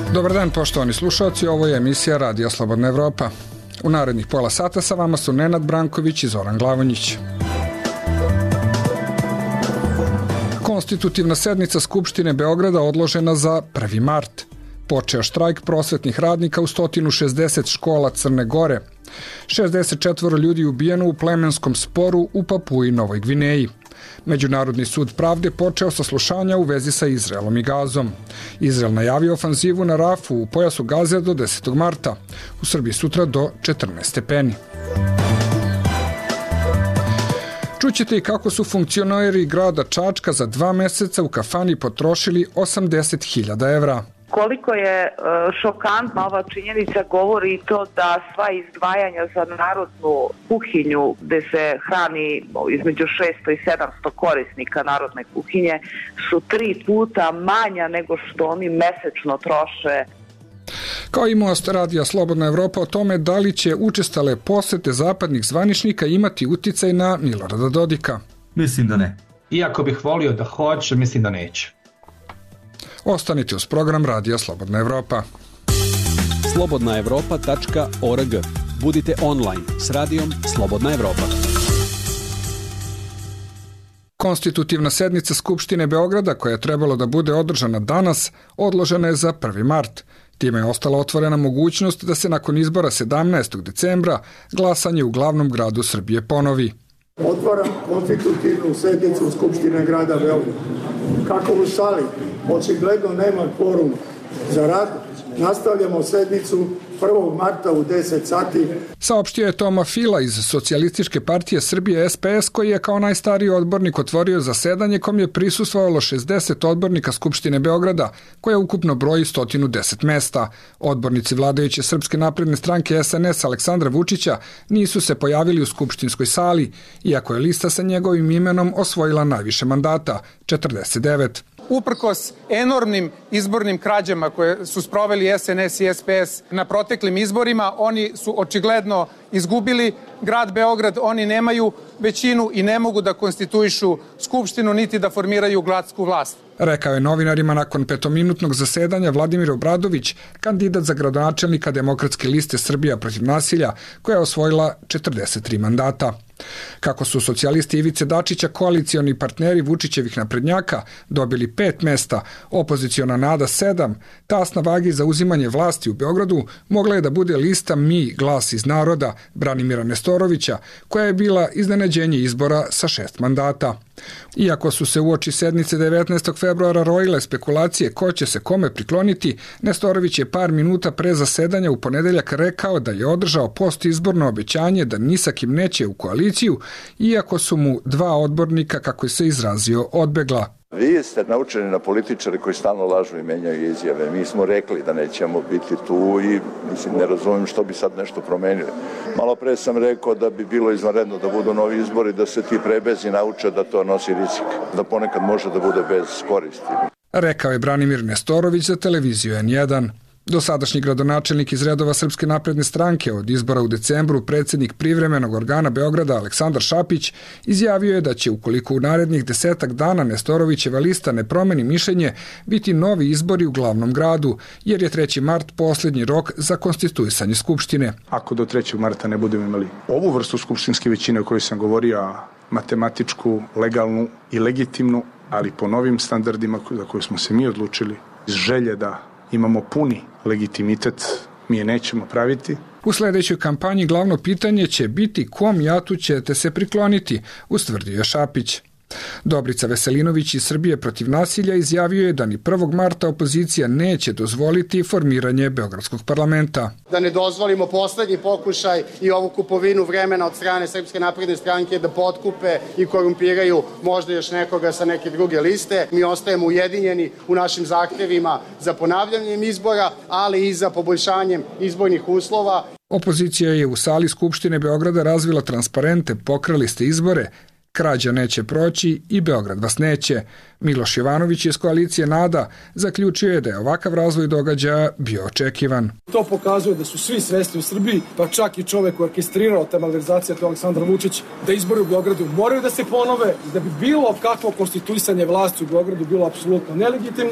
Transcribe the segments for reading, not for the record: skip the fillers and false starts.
Dobar dan, poštovani slušalci, ovo je emisija Radija Slobodna Evropa. U narednih pola sata sa vama su Nenad Branković i Zoran Glavonjić. Konstitutivna sednica Skupštine Beograda odložena za 1. mart. Počeo štrajk prosvetnih radnika u 160 škola Crne Gore. 64 ljudi ubijeno u plemenskom sporu u Papui Novoj Gvineji. Međunarodni sud pravde počeo saslušanja u vezi sa Izraelom i Gazom. Izrael najavio ofanzivu na Rafu u pojasu Gaze do 10. marta. U Srbiji sutra do 14 stepeni. Čućete i kako su funkcioneri grada Čačka za 2 meseca u kafani potrošili 80.000 evra. Koliko je šokantna ova činjenica govori i to da sva izdvajanja za narodnu kuhinju gde se hrani između 600 i 700 korisnika narodne kuhinje su 3 puta manja nego što oni mesečno troše. Kao i Most Radija Slobodna Evropa o tome da li će učestale posete zapadnih zvaničnika imati uticaj na Milorada Dodika. Mislim da ne. Iako bih volio da hoće, mislim da neće. Ostanite uz program Radija Slobodna Evropa. slobodnaevropa.org. Budite online s Radijom Slobodna Evropa. Konstitutivna sednica Skupštine Beograda, koja je trebalo da bude održana danas, odložena je za 1. mart. Time je ostala otvorena mogućnost da se nakon izbora 17. decembra glasanje u glavnom gradu Srbije ponovi. Otvaram konstitutivnu sednicu Skupštine grada Beograda. Kako u sali očigledno nema kvoruma za rad, nastavljamo sednicu 1. marta u 10 sati. Saopštio je Toma Fila iz Socijalističke partije Srbije SPS, koji je kao najstariji odbornik otvorio zasedanje kom je prisustvovalo 60 odbornika Skupštine Beograda, koja ukupno broji 110 mesta. Odbornici vladajuće Srpske napredne stranke SNS Aleksandra Vučića nisu se pojavili u skupštinskoj sali, iako je lista sa njegovim imenom osvojila najviše mandata, 49. Uprkos enormnim izbornim krađama koje su sproveli SNS i SPS na proteklim izborima, oni su očigledno izgubili grad Beograd, oni nemaju većinu i ne mogu da konstituišu skupštinu niti da formiraju gradsku vlast. Rekao je novinarima nakon 5-minutnog zasedanja Vladimir Obradović, kandidat za gradonačelnika Demokratske liste Srbija protiv nasilja, koja je osvojila 43 mandata. Kako su socijalisti Ivice Dačića, koalicioni partneri Vučićevih naprednjaka, dobili 5 mesta, opoziciona Nada 7, tas na vagi za uzimanje vlasti u Beogradu mogla je da bude lista Mi, glas iz naroda, Branimira Nestorovića, koja je bila iznenađenje izbora sa 6 mandata. Iako su se uoči sednice 19. februara rojile spekulacije ko će se kome prikloniti, Nestorović je par minuta pre zasedanja u ponedeljak rekao da je održao postizborno obećanje da ni sa kim neće u koaliciju, iako su mu 2 odbornika, kako je se izrazio, odbegla. Vi ste naučeni na političare koji stalno lažu i menjaju izjave. Mi smo rekli da nećemo biti tu i ne razumijem što bi sad nešto promenili. Malo pre sam rekao da bi bilo izvanredno da budu novi izbori, da se ti prebezi nauče da to nosi rizik, da ponekad može da bude bez koristi. Rekao je Branimir Nestorović za televiziju N1. Dosadašnji gradonačelnik iz redova Srpske napredne stranke, od izbora u decembru predsjednik privremenog organa Beograda Aleksandar Šapić, izjavio je da će, ukoliko u narednih 10 dana Nestorovićeva lista ne promeni mišljenje, biti novi izbori u glavnom gradu, jer je 3. mart posljednji rok za konstituisanje Skupštine. Ako do 3. marta ne budemo imali ovu vrstu skupštinske većine o kojoj sam govorio, matematičku, legalnu i legitimnu, ali po novim standardima za koje smo se mi odlučili, iz želje da imamo puni legitimitet, mi je nećemo praviti. U sljedećoj kampanji glavno pitanje će biti kom jatu ćete se prikloniti, ustvrdio je Šapić. Dobrica Veselinović iz Srbije protiv nasilja izjavio je da ni 1. marta opozicija neće dozvoliti formiranje Beogradskog parlamenta. Da ne dozvolimo poslednji pokušaj i ovu kupovinu vremena od strane Srpske napredne stranke da potkupe i korumpiraju možda još nekoga sa neke druge liste. Mi ostajemo ujedinjeni u našim zahtevima za ponavljanjem izbora, ali i za poboljšanjem izbornih uslova. Opozicija je u sali Skupštine Beograda razvila transparente, pokrali ste izbore, krađa neće proći i Beograd vas neće. Miloš Jovanović iz koalicije NADA zaključio je da je ovakav razvoj događaja bio očekivan. To pokazuje da su svi svesni u Srbiji, pa čak i čovek koji je orkestrirao te malverzacije, to je Aleksandar Vučić, da izbori u Beogradu moraju da se ponove, da bi bilo kakvo konstituisanje vlasti u Beogradu bilo apsolutno nelegitimno.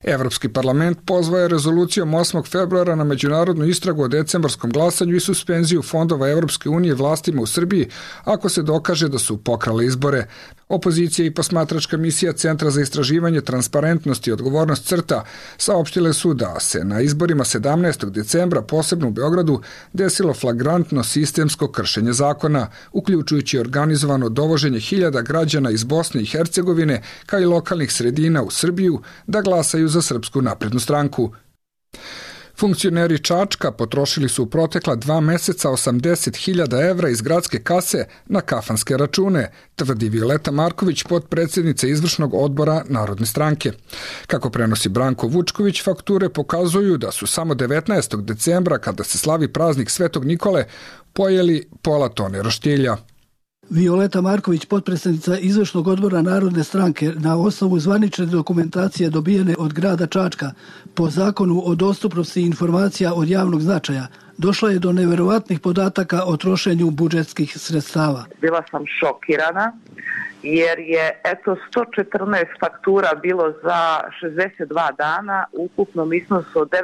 Evropski parlament pozvao je rezolucijom 8. februara na međunarodnu istragu o decembarskom glasanju i suspenziju fondova Evropske unije vlastima u Srbiji ako se dokaže da su pokrale izbore. Opozicija i posmatračka misija Centra za istraživanje transparentnosti i odgovornost CRTA saopštile su da se na izborima 17. decembra, posebno u Beogradu, desilo flagrantno sistemsko kršenje zakona, uključujući organizovano dovoženje hiljada građana iz Bosne i Hercegovine kao i lokalnih sredina u Srbiju da glasaju za Srpsku naprednu stranku. Funkcioneri Čačka potrošili su u protekla 2 meseca 80.000 evra iz gradske kase na kafanske račune, tvrdi Violeta Marković, potpredsjednica izvršnog odbora Narodne stranke. Kako prenosi Branko Vučković, fakture pokazuju da su samo 19. decembra, kada se slavi praznik Svetog Nikole, pojeli pola tone roštilja. Violeta Marković, potpredsjednica izvršnog odbora Narodne stranke, na osnovu zvanične dokumentacije dobijene od grada Čačka po zakonu o dostupnosti informacija od javnog značaja, došla je do neverovatnih podataka o trošenju budžetskih sredstava. Bila sam šokirana jer je 114 faktura bilo za 62 dana u ukupnom iznosu od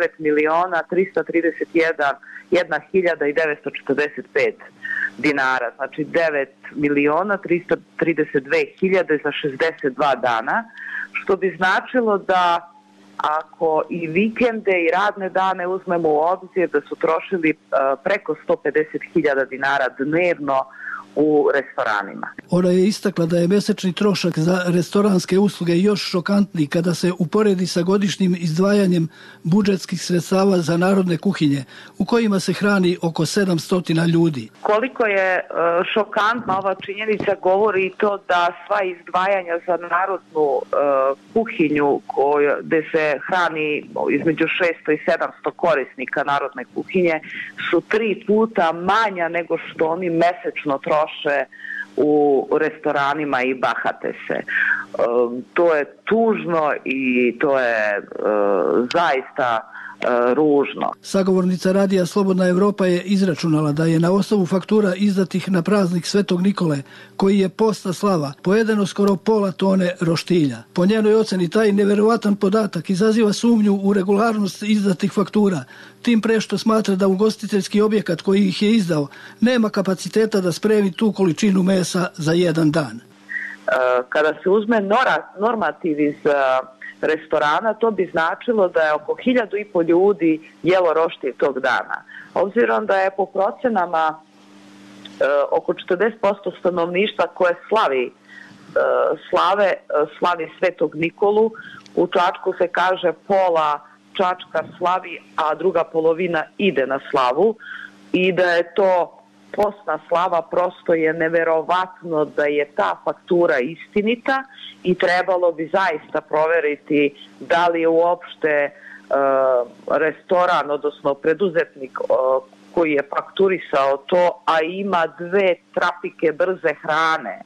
9.331.945 dinara, znači 9.332.000 za 62 dana, što bi značilo da ako i vikende i radne dane uzmemo u obzir da su trošili preko 150.000 dinara dnevno u restoranima. Ona je istakla da je mesečni trošak za restoranske usluge još šokantniji kada se uporedi sa godišnjim izdvajanjem budžetskih sredstava za narodne kuhinje, u kojima se hrani oko 700 ljudi. Koliko je šokantna ova činjenica govori i to da sva izdvajanja za narodnu kuhinju gde se hrani između 600 i 700 korisnika narodne kuhinje su 3 puta manja nego što oni mesečno troše u restoranima i bahate se. To je tužno i to je zaista ružno. Sagovornica radija Slobodna Evropa je izračunala da je na osnovu faktura izdatih na praznik Svetog Nikole, koji je postna slava, pojedeno skoro pola tone roštilja. Po njenoj oceni taj neverovatan podatak izaziva sumnju u regularnost izdatih faktura, tim pre što smatra da ugostiteljski objekat koji ih je izdao nema kapaciteta da spremi tu količinu mesa za jedan dan. Kada se uzme normativ iz restorana, to bi značilo da je oko 1.500 ljudi jelo roštilj tog dana. Obzirom da je po procenama oko 40% stanovništva koje slavi Svetog Nikolu, u Čačku se kaže pola Čačka slavi, a druga polovina ide na slavu, i da je to postna slava, prosto je neverovatno da je ta faktura istinita i trebalo bi zaista proveriti da li je uopšte restoran, odnosno preduzetnik koji je fakturisao to, a ima 2 trapike brze hrane,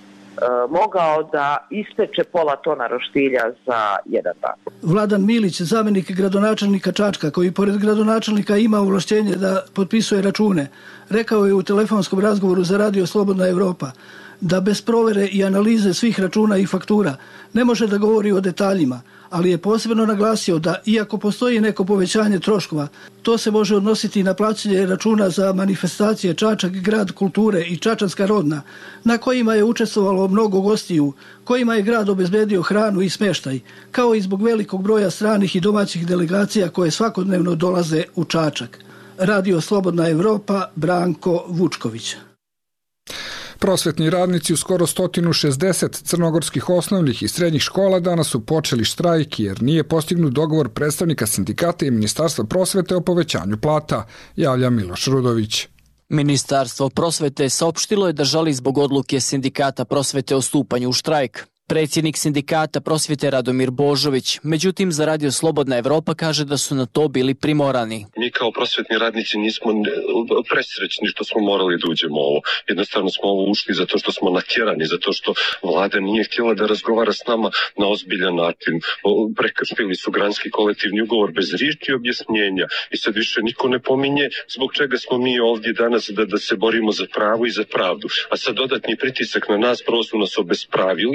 mogao da ispeče pola tona roštilja za jedan dan. Vladan Milić, zamenik gradonačelnika Čačka, koji pored gradonačelnika ima ovlašćenje da potpisuje račune, rekao je u telefonskom razgovoru za radio Slobodna Evropa da bez provere i analize svih računa i faktura ne može da govori o detaljima, ali je posebno naglasio da iako postoji neko povećanje troškova, to se može odnositi na plaćanje računa za manifestacije Čačak, grad kulture i Čačanska rodna, na kojima je učestvovalo mnogo gostiju, kojima je grad obezbedio hranu i smeštaj, kao i zbog velikog broja stranih i domaćih delegacija koje svakodnevno dolaze u Čačak. Radio Slobodna Evropa, Branko Vučković. Prosvetni radnici u skoro 160 crnogorskih osnovnih i srednjih škola danas su počeli štrajk jer nije postignut dogovor predstavnika sindikata i Ministarstva prosvete o povećanju plata, javlja Miloš Rudović. Ministarstvo prosvete saopštilo je da žali zbog odluke sindikata prosvete o stupanju u štrajk. Predsjednik sindikata prosvete Radomir Božović, međutim za Radio Slobodna Evropa kaže da su na to bili primorani. Mi kao prosvetni radnici nismo presrećni što smo morali da uđemo u ovo. Jednostavno smo ovo ušli zato što smo natjerani, zato što vlada nije htjela da razgovara s nama na ozbiljan način. Prekršili su granski kolektivni ugovor bez riječi i objašnjenja. I sad više niko ne pominje zbog čega smo mi ovdje danas da se borimo za pravo i za pravdu. A sad dodatni pritisak na nas, prvo su nas obespravili,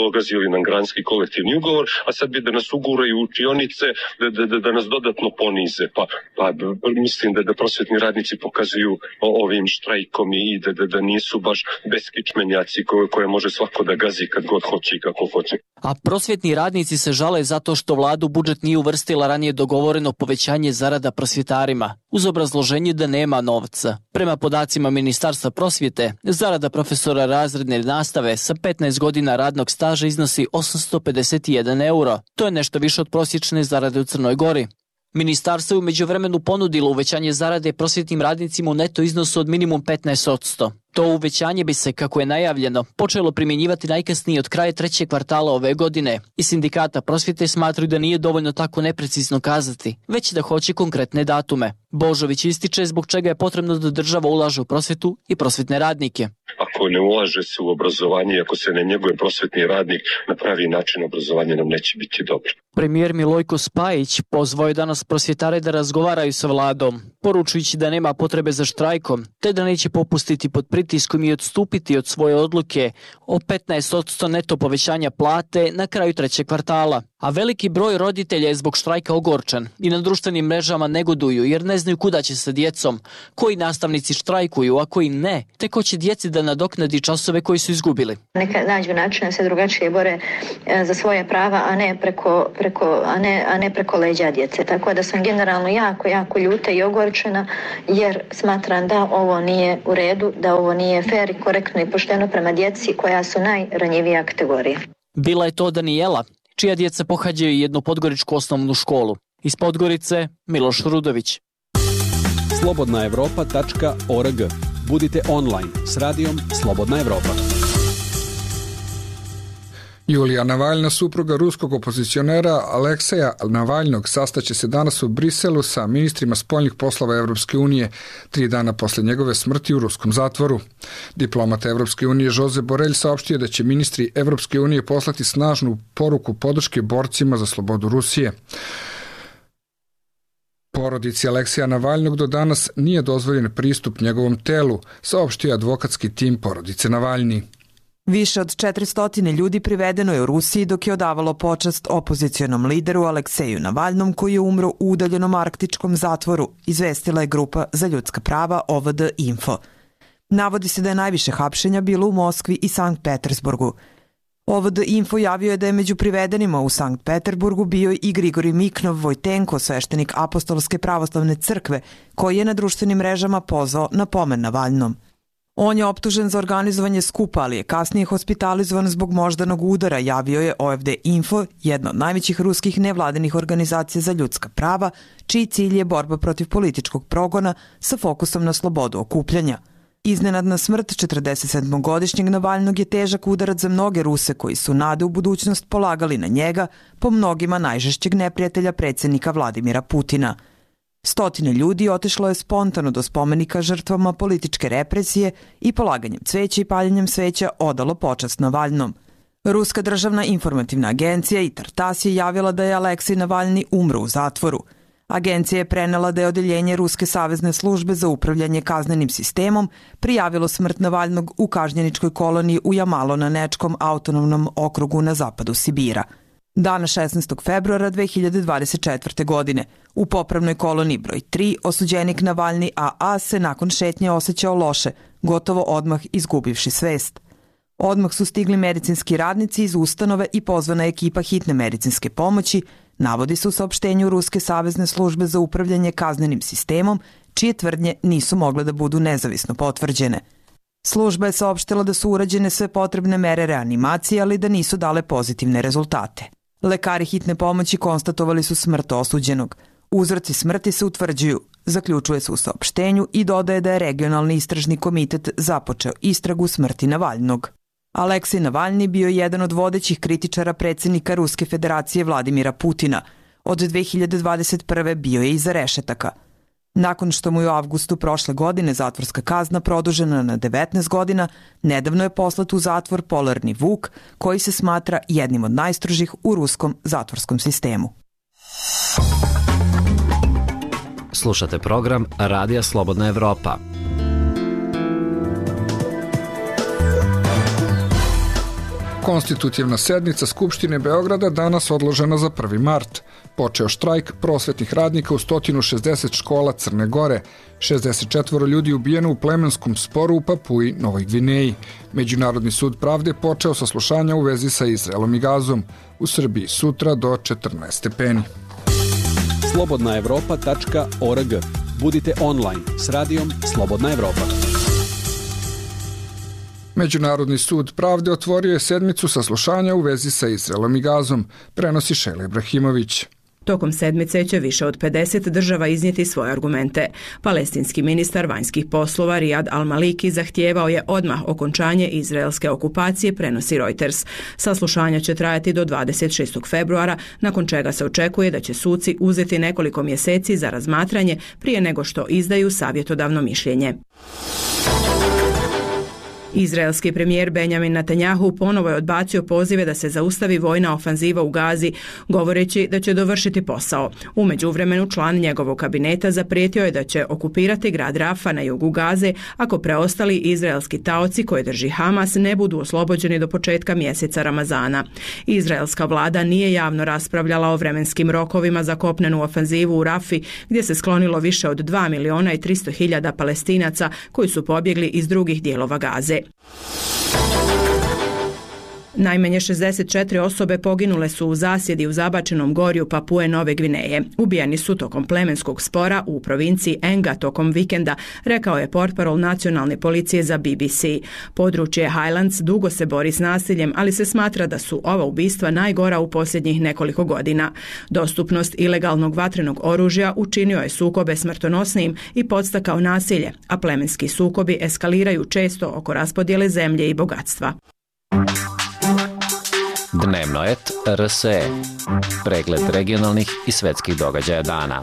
pogazili nam granski kolektivni ugovor, a sad bi da nas uguraju u učionice, da nas dodatno ponize. Pa mislim da prosvetni radnici pokazuju ovim štrajkom i da nisu baš beskičmenjaci koje može svako da gazi kad god hoće i kako hoće. A prosvjetni radnici se žale zato što vlada u budžet nije uvrstila ranije dogovoreno povećanje zarada prosvjetarima, uz obrazloženje da nema novca. Prema podacima Ministarstva prosvjete, zarada profesora razredne nastave sa 15 godina radnog staža iznosi 851 euro. To je nešto više od prosječne zarade u Crnoj Gori. Ministarstvo je u međuvremenu ponudilo uvećanje zarade prosvjetnim radnicima u neto iznosu od minimum 15%. To uvećanje bi se, kako je najavljeno, počelo primjenjivati najkasnije od kraja 3. kvartala ove godine i sindikata prosvjete smatraju da nije dovoljno tako neprecizno kazati, već da hoće konkretne datume. Božović ističe zbog čega je potrebno da država ulaže u prosvjetu i prosvjetne radnike. Ako ne ulaže se u obrazovanje i ako se ne njeguje prosvetni radnik na pravi način, obrazovanje nam neće biti dobro. Premijer Milojko Spajić pozvao je danas prosvjetare da razgovaraju sa vladom, poručujući da nema potrebe za štrajkom, te da neće popustiti pod pritiskom i odstupiti od svoje odluke o 15% neto povećanja plate na kraju 3. kvartala. A veliki broj roditelja je zbog štrajka ogorčan i na društvenim mrežama negoduju jer ne znaju kuda će sa djecom, koji nastavnici štrajkuju, a koji ne, te ko će djeci da nadoknadi časove koji su izgubili. Neka nađu način da se drugačije bore za svoje prava, a ne preko leđa djece. Tako da sam generalno jako ljuta i ogorčena jer smatram da ovo nije u redu, da ovo nije fer i korektno i pošteno prema djeci koja su najranjivija kategorija. Bila je to Danijela, čija djeca pohađaju jednu podgoričku osnovnu školu. Iz Podgorice, Miloš Rudović. slobodnaevropa.org. Budite online s radijom Slobodna Evropa. Julija Navalna, supruga ruskog opozicionera Alekseja Navalnog, sastaće se danas u Briselu sa ministrima spoljnih poslova Evropske unije 3 dana posle njegove smrti u ruskom zatvoru. Diplomat Evropske unije Josep Borrell saopštio da će ministri Evropske unije poslati snažnu poruku podrške borcima za slobodu Rusije. Porodici Alekseja Navalnog do danas nije dozvoljen pristup njegovom telu, saopštio advokatski tim porodice Navalni. Više od 400 ljudi privedeno je u Rusiji dok je odavalo počast opozicionom lideru Alekseju Navalnom koji je umro u udaljenom arktičkom zatvoru, izvestila je grupa za ljudska prava OVD Info. Navodi se da je najviše hapšenja bilo u Moskvi i Sankt Petersburgu. OVD Info javio je da je među privedenima u Sankt Peterburgu bio i Grigorij Miknov Vojtenko, sveštenik Apostolske pravoslavne crkve, koji je na društvenim mrežama pozvao na pomen Navalnom. On je optužen za organizovanje skupa, ali je kasnije hospitalizovan zbog moždanog udara, javio je OVD Info, jedna od najvećih ruskih nevladinih organizacija za ljudska prava, čiji cilj je borba protiv političkog progona sa fokusom na slobodu okupljanja. Iznenadna smrt 47-godišnjeg Navalnog je težak udarac za mnoge Ruse koji su nade u budućnost polagali na njega, po mnogima najžešćeg neprijatelja predsjednika Vladimira Putina. Stotine ljudi otišlo je spontano do spomenika žrtvama političke represije i polaganjem cveća i paljenjem sveća odalo počast Navalnom. Ruska državna informativna agencija ITAR TASS je javila da je Aleksej Navalni umro u zatvoru. Agencija je prenela da je odeljenje Ruske savezne službe za upravljanje kaznenim sistemom prijavilo smrt Navalnog u kažnjeničkoj koloniji u Jamalo-Nanečkom autonomnom okrugu na zapadu Sibira. Dana 16. februara 2024. godine u popravnoj koloniji broj 3 osuđenik Navalni AA se nakon šetnje osjećao loše, gotovo odmah izgubivši svest. Odmah su stigli medicinski radnici iz ustanove i pozvana ekipa hitne medicinske pomoći, navodi se u saopštenju Ruske savezne službe za upravljanje kaznenim sistemom, čije tvrdnje nisu mogle da budu nezavisno potvrđene. Služba je saopštila da su urađene sve potrebne mere reanimacije, ali da nisu dale pozitivne rezultate. Lekari hitne pomoći konstatovali su smrt osuđenog. Uzroci smrti se utvrđuju, zaključuje se u saopštenju i dodaje da je regionalni istražni komitet započeo istragu smrti Navalnog. Aleksej Navalni bio je jedan od vodećih kritičara predsjednika Ruske federacije Vladimira Putina. Od 2021. bio je iza rešetaka. Nakon što mu je u avgustu prošle godine zatvorska kazna produžena na 19 godina, nedavno je poslat u zatvor Polarni Vuk, koji se smatra jednim od najstrožih u ruskom zatvorskom sistemu. Slušate program Radija Slobodna Evropa. Konstitutivna sednica Skupštine Beograda danas odložena za 1. mart. Počeo štrajk prosvetnih radnika u 160 škola Crne Gore. 64 ljudi ubijeno u plemenskom sporu u Papuji, Novoj Gvineji. Međunarodni sud pravde počeo saslušanja u vezi sa Izraelom i Gazom. U Srbiji sutra do 14 stepeni. slobodnaevropa.org. Budite online s radijom Slobodna Evropa. Međunarodni sud pravde otvorio je sedmicu saslušanja u vezi sa Izraelom i Gazom, prenosi Šejla Ibrahimović. Tokom sedmice će više od 50 država iznijeti svoje argumente. Palestinski ministar vanjskih poslova Rijad Al-Maliki zahtijevao je odmah okončanje izraelske okupacije, prenosi Reuters. Saslušanja će trajati do 26. februara, nakon čega se očekuje da će suci uzeti nekoliko mjeseci za razmatranje prije nego što izdaju savjetodavno mišljenje. Izraelski premijer Benjamin Netanjahu ponovo je odbacio pozive da se zaustavi vojna ofanziva u Gazi, govoreći da će dovršiti posao. U međuvremenu član njegovog kabineta zaprijetio je da će okupirati grad Rafa na jugu Gaze ako preostali izraelski taoci koje drži Hamas ne budu oslobođeni do početka mjeseca Ramazana. Izraelska vlada nije javno raspravljala o vremenskim rokovima za kopnenu ofanzivu u Rafi, gdje se sklonilo više od 2.300.000 Palestinaca koji su pobjegli iz drugih dijelova Gaze. Najmanje 64 osobe poginule su u zasjedi u zabačenom gorju Papue Nove Gvineje. Ubijeni su tokom plemenskog spora u provinciji Enga tokom vikenda, rekao je portparol nacionalne policije za BBC. Područje Highlands dugo se bori s nasiljem, ali se smatra da su ova ubistva najgora u posljednjih nekoliko godina. Dostupnost ilegalnog vatrenog oružja učinio je sukobe smrtonosnijim i podstakao nasilje, a plemenski sukobi eskaliraju često oko raspodjele zemlje i bogatstva. Dnevno et RSE. Pregled regionalnih i svetskih događaja dana.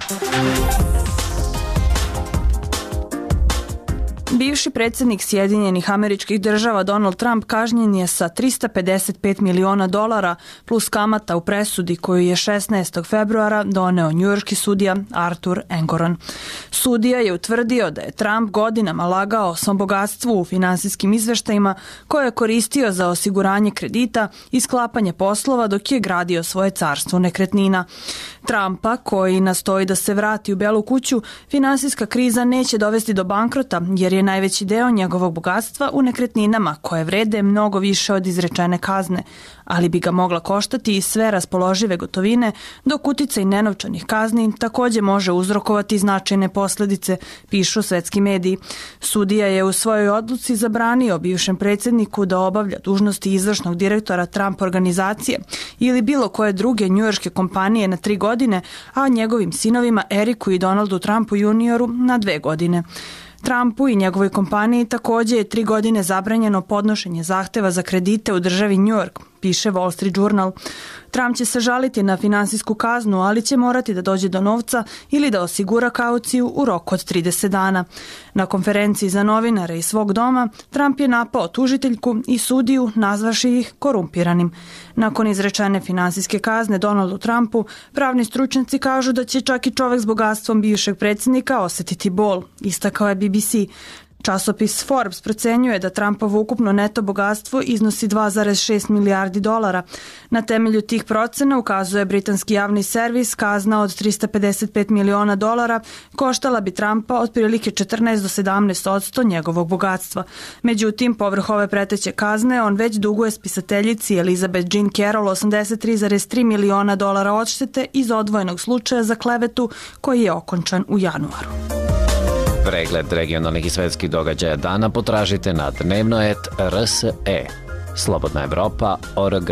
Bivši predsjednik Sjedinjenih Američkih Država Donald Trump kažnjen je sa $355 miliona plus kamata u presudi koju je 16. februara doneo njujorški sudija Arthur Engoron. Sudija je utvrdio da je Trump godinama lagao o svom bogatstvu u finansijskim izveštajima koje je koristio za osiguranje kredita i sklapanje poslova dok je gradio svoje carstvo nekretnina. Trumpa, koji nastoji da se vrati u Belu kuću, finansijska kriza neće dovesti do bankrota jer je najveći deo njegovog bogatstva u nekretninama koje vrede mnogo više od izrečene kazne, ali bi ga mogla koštati i sve raspoložive gotovine, dok uticaj nenovčanih kazni također može uzrokovati značajne posljedice, pišu svetski mediji. Sudija je u svojoj odluci zabranio bivšem predsjedniku da obavlja dužnosti izvršnog direktora Trump organizacije ili bilo koje druge njujorške kompanije na 3 godine, a njegovim sinovima Eriku i Donaldu Trumpu junioru na 2 godine. Trumpu i njegovoj kompaniji također je 3 godine zabranjeno podnošenje zahteva za kredite u državi New York, piše Wall Street Journal. Trump će se žaliti na finansijsku kaznu, ali će morati da dođe do novca ili da osigura kauciju u roku od 30 dana. Na konferenciji za novinare iz svog doma, Trump je napao tužiteljku i sudiju, nazvaši ih korumpiranim. Nakon izrečene finansijske kazne Donaldu Trumpu, pravni stručnjaci kažu da će čak i čovjek s bogatstvom bivšeg predsjednika osjetiti bol, istakao je BBC. Časopis Forbes procenjuje da Trumpovo ukupno neto bogatstvo iznosi $2,6 milijardi. Na temelju tih procena, ukazuje britanski javni servis, kazna od $355 miliona koštala bi Trumpa otprilike 14 do 17% njegovog bogatstva. Međutim, povrh ove preteće kazne, on već duguje spisateljici Elizabeth Jean Carroll $83,3 miliona odštete iz odvojenog slučaja za klevetu koji je okončan u januaru. Pregled regionalnih i svetskih događaja dana potražite na dnevno et RSE. slobodnaevropa.org.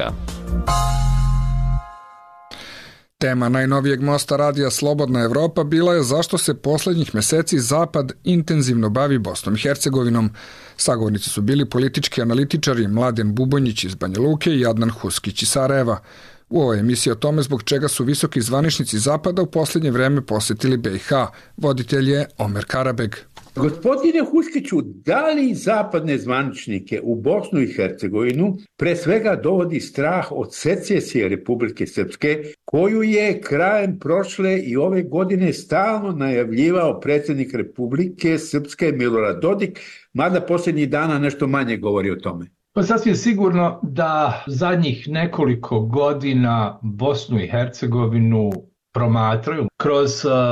Tema najnovijeg mosta radija Slobodna Evropa bila je zašto se posljednjih mjeseci Zapad intenzivno bavi Bosnom i Hercegovinom. Sagovornici su bili politički analitičari Mladen Bubonjić iz Banja Luke i Adnan Huskić iz Sarajeva. U ovoj emisiji o tome zbog čega su visoki zvaničnici Zapada u posljednje vrijeme posjetili BiH. Voditelj je Omer Karabeg. Gospodine Huskiću, da li zapadne zvaničnike u Bosnu i Hercegovinu pre svega dovodi strah od secesije Republike Srpske, koju je krajem prošle i ove godine stalno najavljivao predsjednik Republike Srpske Milorad Dodik, mada posljednjih dana nešto manje govori o tome? Pa sasvim sigurno da zadnjih nekoliko godina Bosnu i Hercegovinu promatraju kroz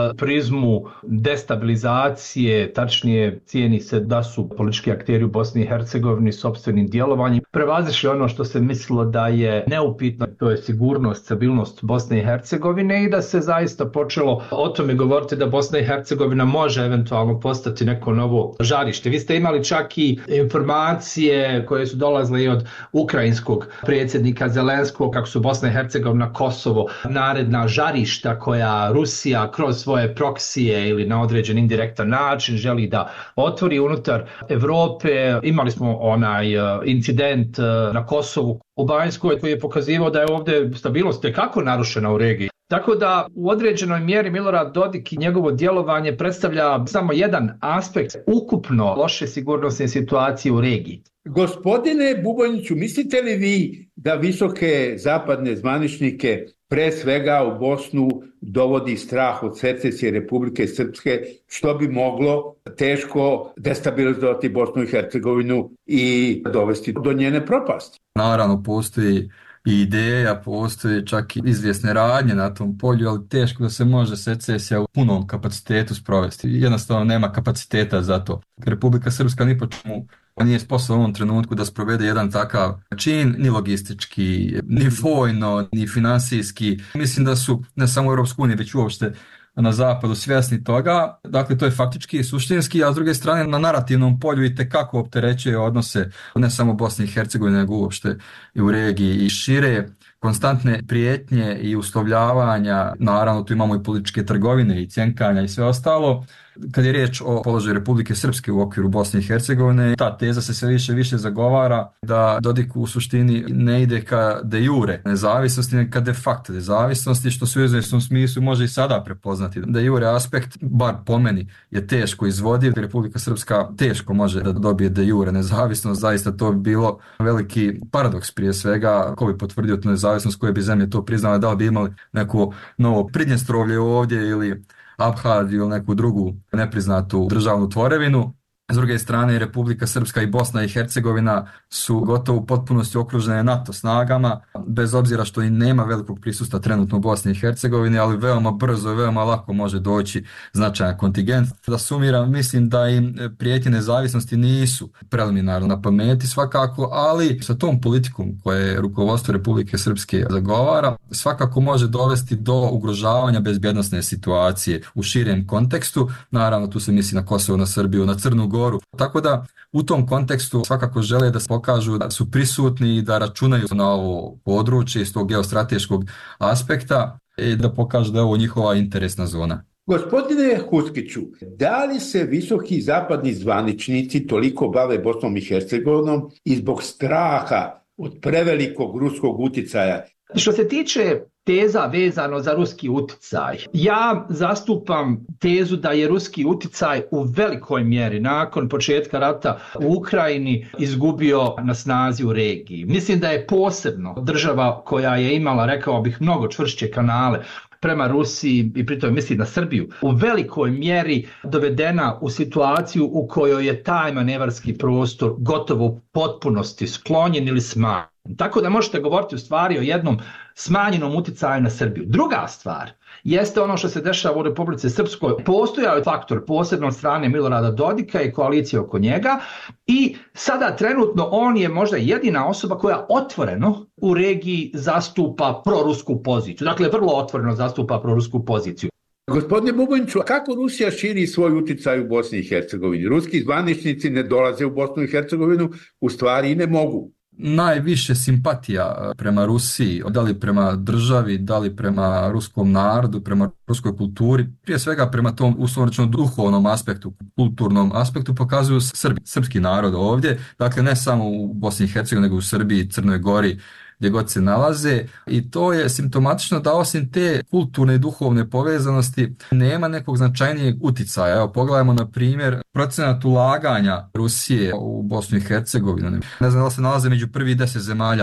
prizmu destabilizacije, tačnije cijeni se da su politički akteri u Bosni i Hercegovini sopstvenim djelovanjem prevazišli ono što se mislilo da je neupitno, to je sigurnost, stabilnost Bosne i Hercegovine i da se zaista počelo o tome govoriti da Bosna i Hercegovina može eventualno postati neko novo žarište. Vi ste imali čak i informacije koje su dolazile i od ukrajinskog predsjednika Zelenskog kako su Bosna i Hercegovina, Kosovo naredna žarišta koja Rusija kroz svoje proksije ili na određen indirektan način želi da otvori unutar Evrope. Imali smo onaj incident na Kosovu u Banjskoj koji je pokazivao da je ovdje stabilnost tekako narušena u regiji. Tako da u određenoj mjeri Milorad Dodik i njegovo djelovanje predstavlja samo jedan aspekt ukupno loše sigurnosne situacije u regiji. Gospodine Buboniću, mislite li vi da visoke zapadne zvaničnike pre svega u Bosnu dovodi strah od secesije Republike Srpske, što bi moglo teško destabilizovati Bosnu i Hercegovinu i dovesti do njene propasti? Naravno, postoji i ideja, postoje čak i izvjesne radnje na tom polju, ali teško da se može secesija u punom kapacitetu sprovesti. Jednostavno nema kapaciteta za to. Republika Srpska ni po čemu nije sposobna u ovom trenutku da sprovede jedan takav čin, ni logistički, ni vojno, ni finansijski. Mislim da su ne samo u Europskoj uniji, već uopšte na zapadu svjesni toga. Dakle, to je faktički i suštinski, a s druge strane na narativnom polju i tekako opterećuje odnose ne samo Bosne i Hercegovine, nego uopšte i u regiji i šire. Konstantne prijetnje i uslovljavanja, naravno tu imamo i političke trgovine i cjenkanja i sve ostalo. Kad je riječ o položaju Republike Srpske u okviru Bosne i Hercegovine, ta teza se sve više zagovara da Dodik u suštini ne ide ka de jure nezavisnosti, nego ka de facto nezavisnosti, što se u izvjesnom smislu može i sada prepoznati. De jure aspekt, bar po meni, je teško izvodiv. Republika Srpska teško može da dobije de jure nezavisnost. Zaista to bi bilo veliki paradoks prije svega. Ko bi potvrdio tu nezavisnost, koje bi zemlje to priznale, da li bi imali neko novo Pridnjestrovlje ovdje ili Abhaziju ili neku drugu nepriznatu državnu tvorevinu. S druge strane, Republika Srpska i Bosna i Hercegovina su gotovo u potpunosti okružene NATO snagama, bez obzira što i nema velikog prisustva trenutno u Bosni i Hercegovini, ali veoma brzo i veoma lako može doći značajan kontingent. Da sumiram, mislim da im prijetnje nezavisnosti nisu preliminarno na pameti svakako, ali sa tom politikom koje rukovodstvo Republike Srpske zagovara, svakako može dovesti do ugrožavanja bezbjednosne situacije u širem kontekstu. Naravno, tu se misli na Kosovo, na Srbiju, na Crnu Goru. Tako da u tom kontekstu svakako žele da se pokažu da su prisutni i da računaju na ovo područje iz tog geostrateškog aspekta i da pokažu da je ovo njihova interesna zona. Gospodine Huskiću, da li se visoki zapadni zvaničnici toliko bave Bosnom i Hercegovinom i zbog straha od prevelikog ruskog uticaja? Što se tiče teza vezano za ruski uticaj, ja zastupam tezu da je ruski uticaj u velikoj mjeri nakon početka rata u Ukrajini izgubio na snazi u regiji. Mislim da je posebno država koja je imala, rekao bih, mnogo čvršće kanale prema Rusiji i pritom mislim na Srbiju, u velikoj mjeri dovedena u situaciju u kojoj je taj manevarski prostor gotovo u potpunosti sklonjen ili smanjen. Tako da možete govoriti u stvari o jednom smanjenom uticaju na Srbiju. Druga stvar jeste ono što se dešava u Republici Srpskoj. Postojao je faktor posebno od strane Milorada Dodika i koalicije oko njega i sada trenutno on je možda jedina osoba koja otvoreno u regiji zastupa prorusku poziciju. Dakle, vrlo otvoreno zastupa prorusku poziciju. Gospodine Buboniću, kako Rusija širi svoj uticaj u Bosni i Hercegovini? Ruski zvaničnici ne dolaze u Bosnu i Hercegovinu, u stvari i ne mogu. Najviše simpatija prema Rusiji, da li prema državi, da li prema ruskom narodu, prema ruskoj kulturi, prije svega prema tom uslovno duhovnom aspektu, kulturnom aspektu pokazuju srpski narod ovdje, dakle ne samo u Bosni i Hercegovini, nego u Srbiji, Crnoj Gori, gdje god se nalaze, i to je simptomatično da osim te kulturne i duhovne povezanosti nema nekog značajnijeg uticaja. Evo, pogledajmo na primjer procenat ulaganja Rusije u Bosnu i Hercegovinu. Ne znam da se nalaze među prvih 10 zemalja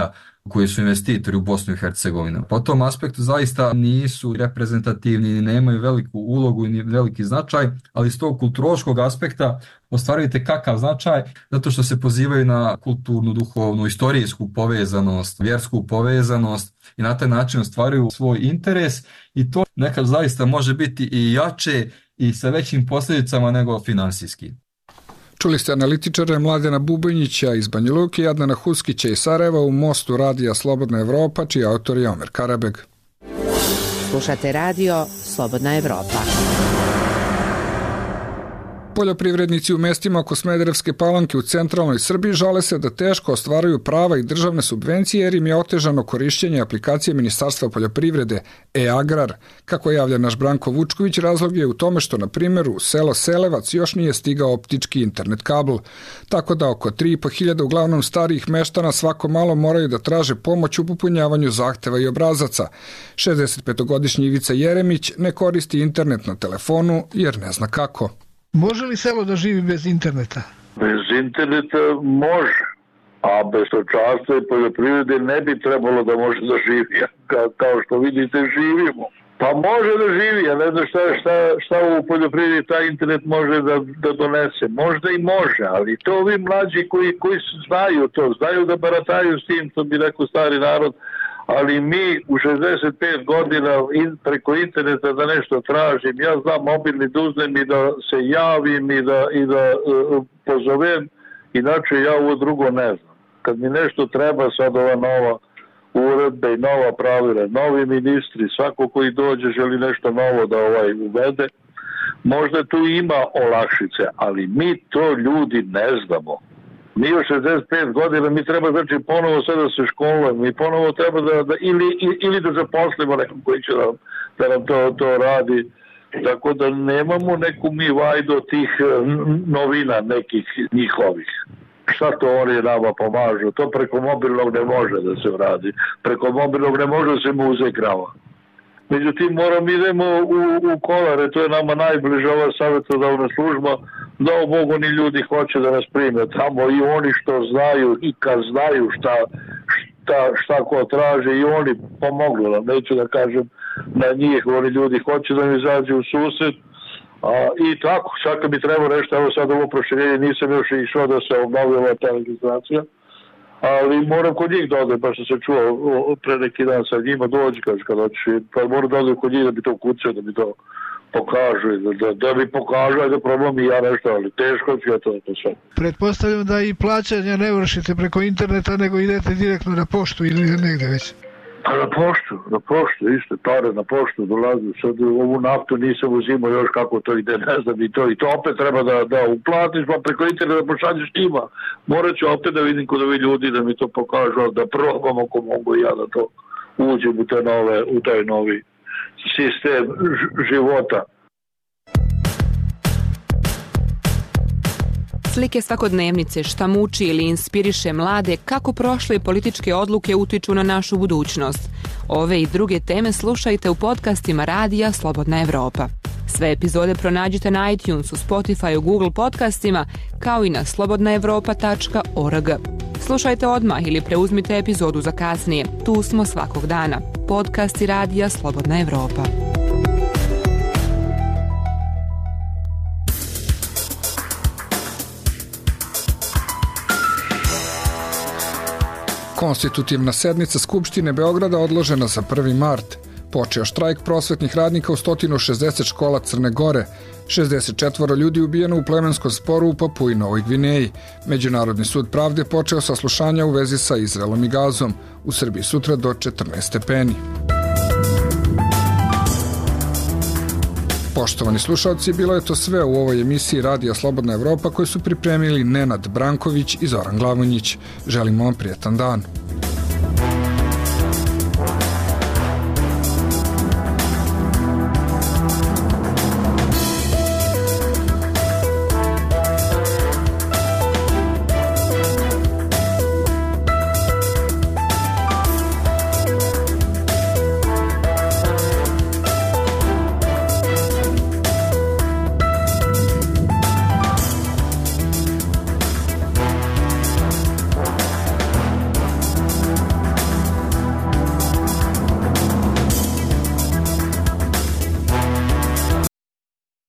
koji su investitori u Bosnu i Hercegovinu. Po tom aspektu zaista nisu reprezentativni i nemaju veliku ulogu i veliki značaj, ali iz tog kulturološkog aspekta ostvarujete kakav značaj, zato što se pozivaju na kulturnu, duhovnu, istorijsku povezanost, vjersku povezanost i na taj način ostvaruju svoj interes i to nekad zaista može biti i jače i sa većim posljedicama nego finansijski. Čuli ste analitičare Mladena Bubojnića iz Banja Luke i Adnana Huskića iz Sarajeva u Mostu radija Slobodna Evropa, čiji autor je Omer Karabeg. Slušate radio Slobodna Evropa. Poljoprivrednici u mestima oko Smederevske Palanke u centralnoj Srbiji žale se da teško ostvaruju prava i državne subvencije jer im je otežano korišćenje aplikacije Ministarstva poljoprivrede e-Agrar. Kako javlja naš Branko Vučković, razlog je u tome što, na primjer, u selo Selevac još nije stigao optički internet kabl, tako da oko 3.500 uglavnom starijih meštana svako malo moraju da traže pomoć u popunjavanju zahteva i obrazaca. 65-godišnji Ivica Jeremić ne koristi internet na telefonu jer ne zna kako. Može li selo da živi bez interneta? Bez interneta može, a bez stočarstva i poljoprivrede ne bi trebalo da može da živi. Kao što vidite, živimo. Pa može da živi, ja ne znam šta u poljoprivredi taj internet može da donese. Možda i može, ali to ovi mlađi koji znaju to, znaju da barataju s tim, to bi rekao stari narod, ali mi u 65 godina preko interneta da nešto tražim, ja znam mobilni da uzmem i da se javim i da pozovem, inače ja ovo drugo ne znam. Kad mi nešto treba, sad ova nova uredba i nova pravila, novi ministri, svako koji dođe želi nešto novo da uvede, možda tu ima olakšice, ali mi to ljudi ne znamo. Mi u 65 godina, mi treba znači ponovo sve da se školujemo, mi ponovo treba ili da zaposlimo nekog koji će da nam to radi, tako da nemamo neku mi vajdu tih novina nekih njihovih. Šta to oni nama pomažu? To preko mobilnog ne može da se radi, preko mobilnog ne može da se muze krava. Međutim, idemo u Kolare, to je nama najbliža ova savjetodavna služba, da Bogu ni ljudi hoće da nas prime tamo i oni što znaju i kad znaju šta ko traže i oni pomogli nam, neću da kažem na njih, oni ljudi hoće da mi izađe u susret i tako, sad kad bi trebao nešto, evo sad ovo proširenje, nisam još išao da se obnovila ta registracija, ali moram kod njih da odem, baš sam se čuo pre neki dan sa njima, dođi, kaže, kad hoćeš, pa moram da odem kod njih da bi to kucao, da bi to pokažu, da mi pokažu, ajde probam i ja nešto, ali teško ću ja to sve. Pretpostavljam da i plaćanja ne vršite preko interneta, nego idete direktno na poštu ili negde već. Pa na poštu, isto, pare na poštu dolaze, sad ovu naftu nisam uzimao još kako to ide, ne znam, i to opet treba da uplatiš, pa preko interneta pošalješ njima. Morat ću opet da vidim kod ovi ljudi da mi to pokažu, da probam ako mogu ja da to uđem u taj novi sistem života. Slike svakodnevnice, šta muči ili inspiriše mlade, kako prošle političke odluke utiču na našu budućnost. Ove i druge teme slušajte u podcastima radija Slobodna Evropa. Sve epizode pronađite na iTunesu, Spotify, Google podcastima, kao i na slobodnaevropa.org. Slušajte odmah ili preuzmite epizodu za kasnije. Tu smo svakog dana. Podcasti radija Slobodna Evropa. Konstitutivna sednica Skupštine Beograda odložena za 1. mart. Počeo štrajk prosvetnih radnika u 160 škola Crne Gore. 64 ljudi ubijeno u plemenskom sporu u Papui Novoj Gvineji. Međunarodni sud pravde počeo saslušanja u vezi sa Izraelom i Gazom. U Srbiji sutra do 14 stepeni. Poštovani slušalci, bilo je to sve u ovoj emisiji Radija Slobodna Evropa koju su pripremili Nenad Branković i Zoran Glavonjić. Želimo vam prijetan dan.